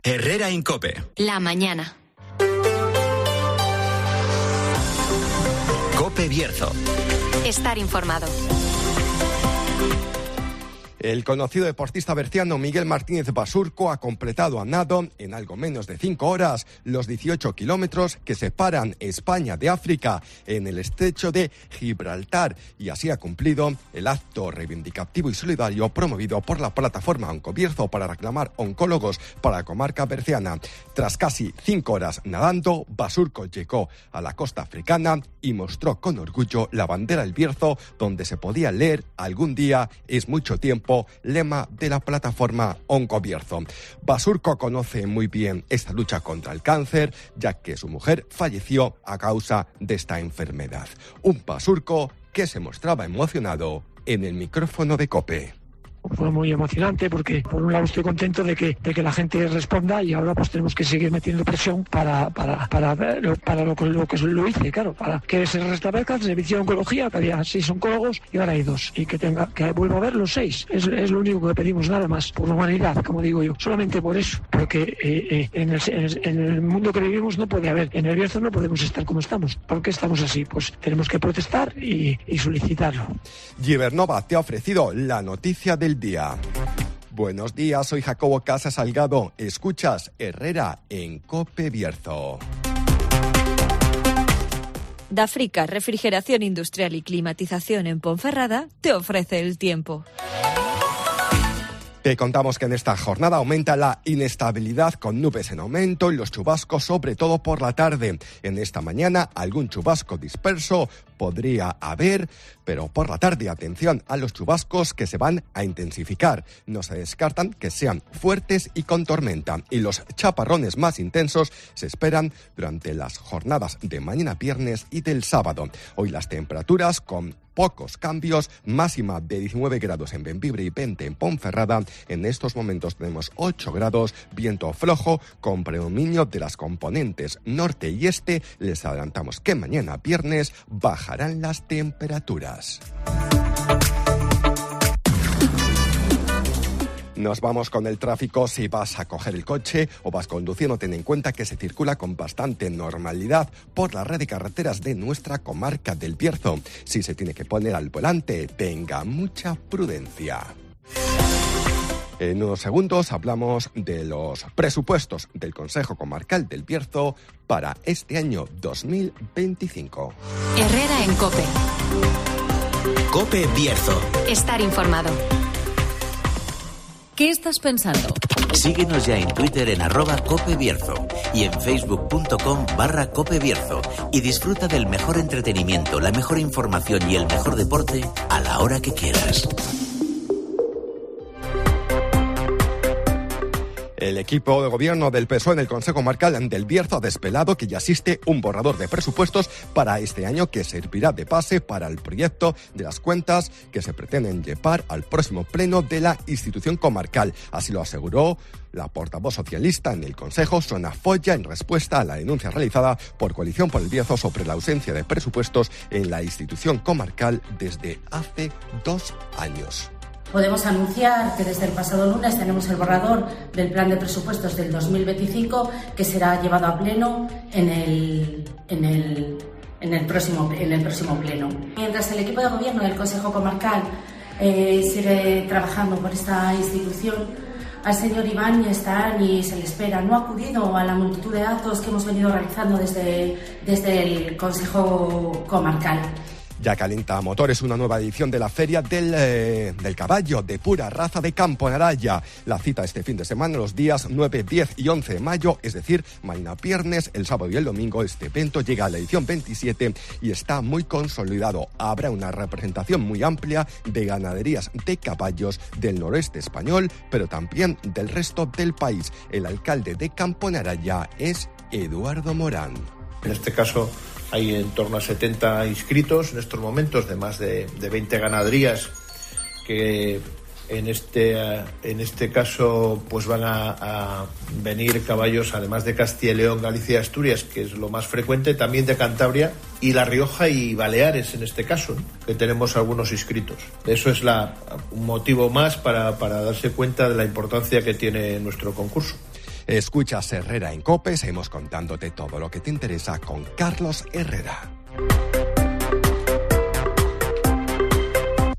Herrera en COPE. La mañana. COPE Bierzo. Estar informado. El conocido deportista berciano Miguel Martínez Basurco ha completado a nado en algo menos de 5 horas los 18 kilómetros que separan España de África en el estrecho de Gibraltar y así ha cumplido el acto reivindicativo y solidario promovido por la plataforma Oncobierzo para reclamar oncólogos para la comarca berciana. Tras casi 5 horas nadando, Basurco llegó a la costa africana y mostró con orgullo la bandera del Bierzo, donde se podía leer: algún día es mucho tiempo, lema de la plataforma Oncobierzo. Basurco conoce muy bien esta lucha contra el cáncer, ya que su mujer falleció a causa de esta enfermedad. Un Basurco que se mostraba emocionado en el micrófono de COPE. Fue muy emocionante porque por un lado estoy contento de que la gente responda y ahora pues tenemos que seguir metiendo presión para lo que lo hice, claro, para que se restablezca el servicio de oncología, que había 6 oncólogos y ahora hay 2 y que vuelva a haber los 6. Es lo único que pedimos, nada más, por la humanidad, como digo yo, solamente por eso, porque en el mundo que vivimos no puede haber, en el Bierzo no podemos estar como estamos. ¿Por qué estamos así? Pues tenemos que protestar y solicitarlo. Gibernova te ha ofrecido la noticia del día. Buenos días, soy Jacobo Casas Salgado. Escuchas Herrera en COPE Bierzo. Dafrica, refrigeración industrial y climatización en Ponferrada, te ofrece el tiempo. Te contamos que en esta jornada aumenta la inestabilidad con nubes en aumento y los chubascos, sobre todo por la tarde. En esta mañana algún chubasco disperso podría haber, pero por la tarde atención a los chubascos que se van a intensificar. No se descartan que sean fuertes y con tormenta, y los chaparrones más intensos se esperan durante las jornadas de mañana viernes y del sábado. Hoy las temperaturas con pocos cambios, máxima de 19 grados en Bembibre y 20 en Ponferrada. En estos momentos tenemos 8 grados, viento flojo con predominio de las componentes norte y este. Les adelantamos que mañana viernes bajarán las temperaturas. Nos vamos con el tráfico. Si vas a coger el coche o vas conduciendo, ten en cuenta que se circula con bastante normalidad por la red de carreteras de nuestra comarca del Bierzo. Si se tiene que poner al volante, tenga mucha prudencia. En unos segundos hablamos de los presupuestos del Consejo Comarcal del Bierzo para este año 2025. Herrera en COPE. COPE Bierzo. Estar informado. ¿Qué estás pensando? Síguenos ya en Twitter en @COPEBierzo y en facebook.com/COPEBierzo y disfruta del mejor entretenimiento, la mejor información y el mejor deporte a la hora que quieras. El equipo de gobierno del PSOE en el Consejo Comarcal del Bierzo ha desvelado que ya existe un borrador de presupuestos para este año que servirá de base para el proyecto de las cuentas que se pretenden llevar al próximo pleno de la institución comarcal. Así lo aseguró la portavoz socialista en el Consejo, Sona Folla, en respuesta a la denuncia realizada por Coalición por el Bierzo sobre la ausencia de presupuestos en la institución comarcal desde hace 2 años. Podemos anunciar que desde el pasado lunes tenemos el borrador del plan de presupuestos del 2025 que será llevado a pleno en el próximo pleno. Mientras el equipo de gobierno del Consejo Comarcal sigue trabajando por esta institución, al señor Ibáñez está y se le espera. No ha acudido a la multitud de actos que hemos venido realizando desde el Consejo Comarcal. Ya calienta motores una nueva edición de la Feria del Caballo de pura raza de Camponaraya. La cita este fin de semana, los días 9, 10 y 11 de mayo, es decir, mañana viernes, el sábado y el domingo. Este evento llega a la edición 27 y está muy consolidado. Habrá una representación muy amplia de ganaderías de caballos del noroeste español, pero también del resto del país. El alcalde de Camponaraya es Eduardo Morán. En este caso hay en torno a 70 inscritos en estos momentos de más de 20 ganaderías que en este caso pues van a venir caballos además de Castilla y León, Galicia y Asturias, que es lo más frecuente, también de Cantabria y La Rioja y Baleares en este caso, ¿no? Que tenemos algunos inscritos. Eso es un motivo más para darse cuenta de la importancia que tiene nuestro concurso. Escuchas Herrera en COPE, seguimos contándote todo lo que te interesa con Carlos Herrera.